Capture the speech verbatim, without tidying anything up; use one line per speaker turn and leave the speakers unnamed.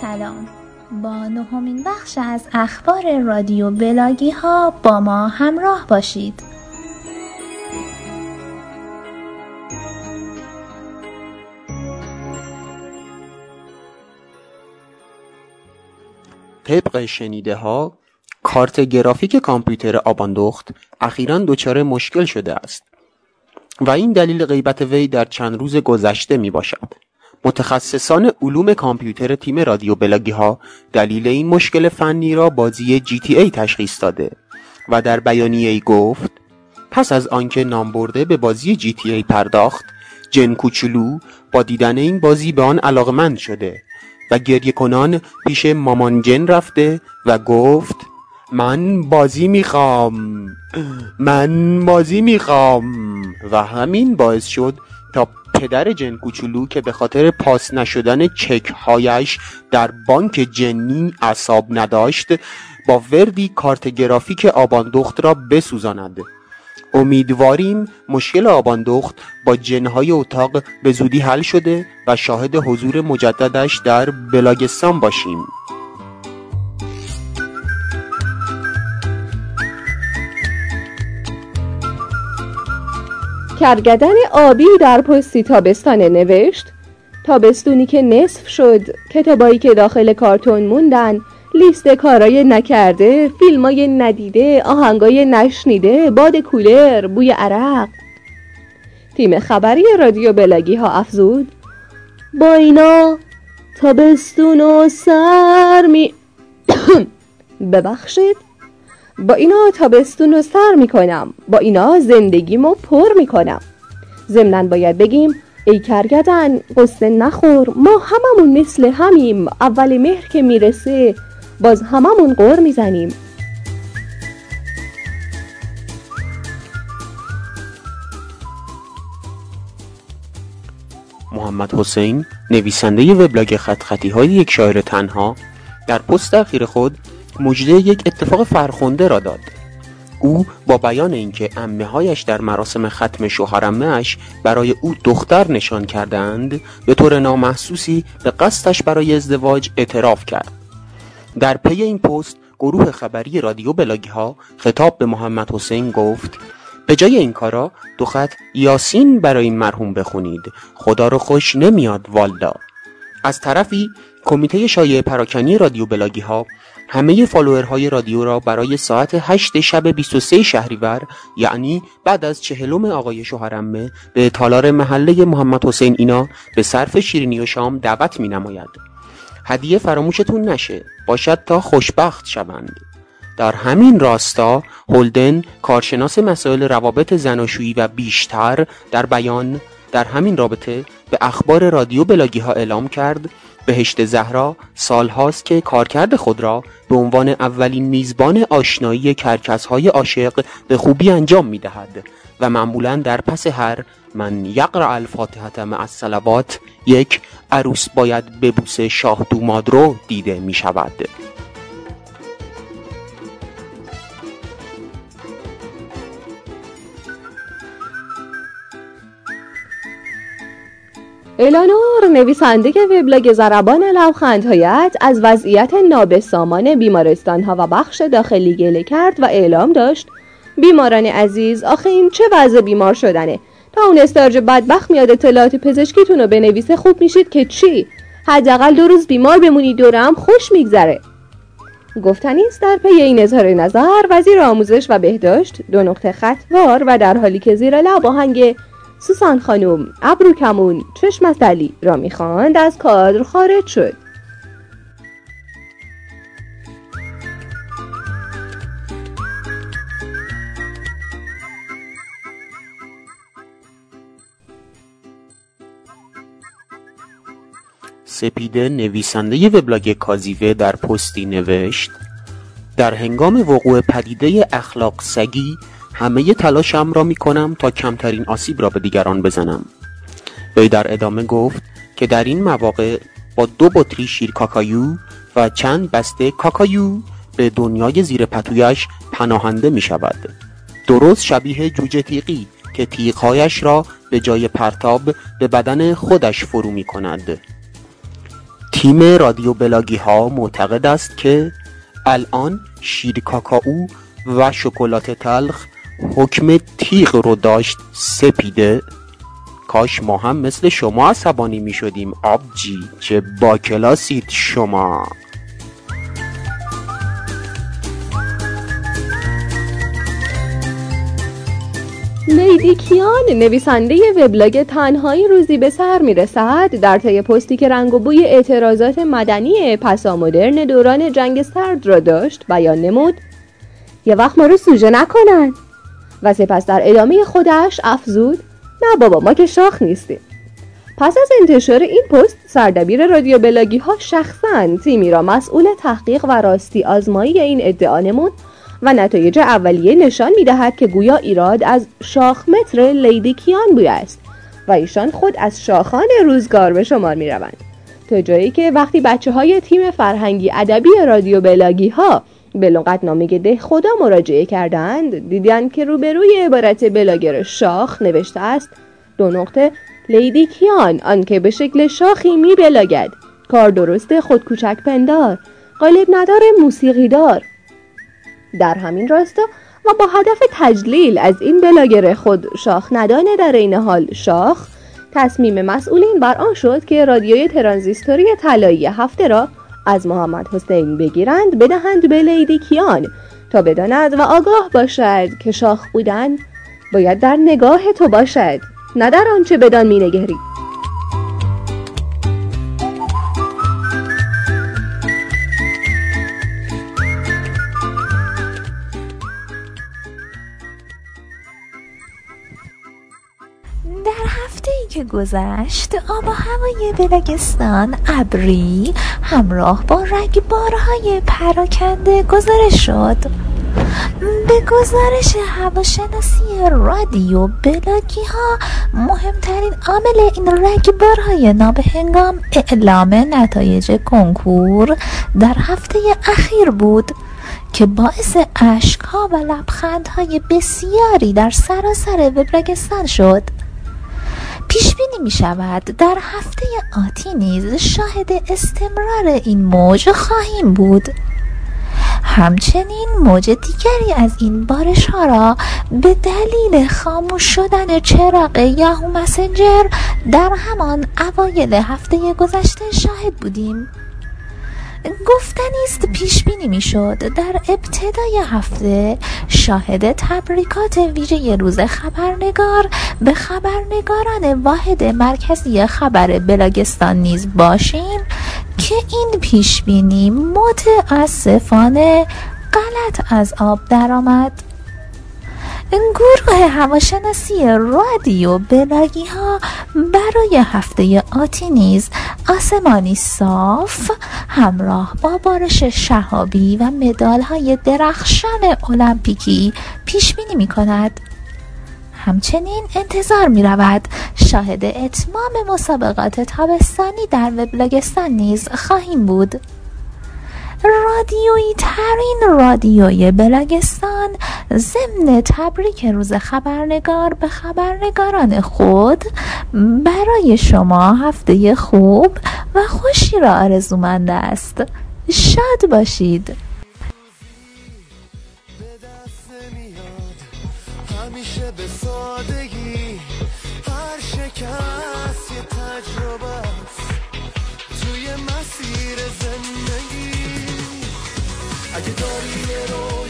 سلام، با نهمین بخش از اخبار رادیو بلاگی ها با ما همراه باشید.
طبق شنیده ها کارت گرافیک کامپیوتر آباندخت اخیراً دچار مشکل شده است و این دلیل غیبت وی در چند روز گذشته می باشد. متخصصان علوم کامپیوتر تیم رادیو بلاگی ها دلیل این مشکل فنی را بازی جی تی ای تشخیص داده و در بیانیه‌ای گفت پس از آنکه نام برده به بازی جی تی ای پرداخت، جن کوچولو با دیدن این بازی به آن علاقمند شده و گریه کنان پیش مامان جن رفته و گفت من بازی میخوام من بازی میخوام و همین باعث شد تا پدر جن کوچولو که به خاطر پاس نشدن چک هایش در بانک جنی اعصاب نداشت با وردی کارت گرافیک آباندخت را بسوزاند. امیدواریم مشکل آباندخت با جنهای اتاق به زودی حل شده و شاهد حضور مجددش در بلاگستان باشیم.
کرگدن آبی در پستی تابستانه نوشت تابستونی که نصف شد، کتابایی که داخل کارتون موندن، لیست کارای نکرده، فیلمای ندیده، آهنگای نشنیده، باد کولر، بوی عرق. تیم خبری رادیو بلاگی ها افزود با اینا تابستون و سر می ببخشید با اینا تابستون رو سر میکنم، با اینا زندگیمو پر میکنم. ضمناً باید بگیم ای کرگدن قصه نخور، ما هممون مثل همیم، اول مهر که میرسه باز هممون غر میزنیم.
محمد حسین، نویسنده وبلاگ خط خطی های یک شاعر تنها، در پست اخیر خود مژده یک اتفاق فرخنده را داد. او با بیان اینکه عمه‌هایش در مراسم ختم شوهرعمه‌اش برای او دختر نشان کردند، به طور نامحسوسی به قصدش برای ازدواج اعتراف کرد. در پی این پست گروه خبری رادیو بلاگی ها خطاب به محمد حسین گفت به جای این کارا دو خط یاسین برای این مرحوم بخونید، خدا رو خوش نمیاد والدا. از طرفی کمیته شایعه پراکنی رادیو بلاگی ها همه فالوورهای رادیو را برای ساعت هشت شب بیست و سوم شهریور، یعنی بعد از چهلم آقای شوهرعمه، به تالار محله محمد حسین اینا به صرف شیرینی و شام دعوت می نماید. هدیه فراموشتون نشه، باشد تا خوشبخت شوند. در همین راستا هولدن، کارشناس مسائل روابط زناشویی و بیشتر، در بیان در همین رابطه به اخبار رادیو بلاگی ها اعلام کرد بهشت زهرا سالهاست که کارکرد خود را به عنوان اولین میزبان آشنایی کرکس‌های عاشق به خوبی انجام می‌دهد و معمولاً در پس هر من یقرأ الفاتحه مع الصلوات یک عروس باید ببوسه شاه دوماد رو دیده می‌شود.
الانور، نویسنده وبلاگ ضربان لبخندهایت، از وضعیت نابسامان بیمارستان‌ها و بخش داخلی گله کرد و اعلام داشت بیماران عزیز، آخه این چه وضع بیمار شدنه؟ تا اون استارج بدبخت میاد اطلاعات پزشکیتون رو بنویسه خوب میشید که چی؟ حداقل دو روز بیمار بمونید دورم خوش میگذره. گفتنی است در پی این اظهار نظر وزیر آموزش و بهداشت دو نقطه خطوار و در حالی که زیر لب آهنگ سوسان خانوم ابرو کمون چشمت علی را میخواند از کادر خارج شد.
سپیده، نویسنده وبلاگ کاذیوه، در پستی نوشت در هنگام وقوع پدیده اخلاق سگی همه تلاشم را می کنم تا کمترین آسیب را به دیگران بزنم. وی در ادامه گفت که در این مواقع با دو بطری شیر کاکایو و چند بسته کاکایو به دنیای زیر پتویش پناهنده می شود. درست شبیه جوجه تیغی که تیغهایش را به جای پرتاب به بدن خودش فرو می کند. تیم رادیو بلاگی ها معتقد است که الان شیر کاکائو و شکلات تلخ حکم تیغ رو داشت سپیده. کاش ما هم مثل شما عصبانی می شدیم آبجی، چه با کلاسید شما.
لیدی کیان، نویسنده وبلاگ تنهایی روزی به سر میرسد، در طی پستی که رنگ و بوی اعتراضات مدنی پسامدرن دوران جنگ سرد را داشت بیان نمود یه وقت ما رو سوژه نکنن و سپس در ادامه خودش افزود نه بابا ما که شاخ نیستیم. پس از انتشار این پست سردبیر رادیو بلاگی ها شخصاً تیمی را مسئول تحقیق و راستی آزمایی این ادعا نمود و نتایج اولیه نشان می‌دهد که گویا ایراد از شاخ متر لیدی کیان بوده است و ایشان خود از شاخان روزگار به شمار می‌روند، تا جایی که وقتی بچه‌های تیم فرهنگی ادبی رادیو بلاگی ها به لغتنامه ده خدا مراجعه کردند دیدند که روبروی عبارت بلاگر شاخ نوشته است دو نقطه لیدی کیان، آنکه به شکل شاخی می بلاگد، کار درست خود کوچک پندار، قالب ندار موسیقی دار. در همین راستا و با هدف تجلیل از این بلاگر خود شاخ ندانه در این حال شاخ، تصمیم مسئولین بر آن شد که رادیوی ترانزیستوری طلایی هفته را از محمد حسین بگیرند بدهند به لیدی کیان تا بداند و آگاه باشد که شاخ بودن باید در نگاه تو باشد، نه در آنچه بدان می نگری.
در هفته‌ای که گذشت آب و هوای بلگستان ابری همراه با رگبارهای پراکنده گزارش شد. به گزارش هواشناسی رادیو بلاگی ها مهمترین عامل این رگبارهای نابهنگام اعلام نتایج کنکور در هفته اخیر بود که باعث اشک‌ها و لبخندهای بسیاری در سراسر وبلاگستان شد. پیش بینی می شود در هفته آتی نیز شاهد استمرار این موج خواهیم بود. همچنین موج دیگری از این بارش ها را به دلیل خاموش شدن چراغ یاهو مسنجر در همان اوایل هفته گذشته شاهد بودیم. گفتنی است پیش بینی می شد در ابتدای هفته شاهد تبریکات ویژه روز خبرنگار به خبرنگاران واحد مرکزی خبر بلاگستان نیز باشیم که این پیش بینی متاسفانه غلط از آب درآمد. گروه هواشناسی رادیو بلاگی ها برای هفته آتی نیز آسمانی صاف همراه با بارش شهابی و مدال های درخشان المپیکی پیش بینی می کند. همچنین انتظار می رود شاهد اتمام مسابقات تابستانی در وبلاگستان نیز خواهیم بود. رادیویی ترین رادیوی بلاگستان ضمن تبریک روز خبرنگار به خبرنگاران خود برای شما هفته خوب و خوشی را آرزومند است. شاد باشید. همیشه به سادگی هر شکست یه تجربه است توی مسیر زندگی. اگه داری یه رو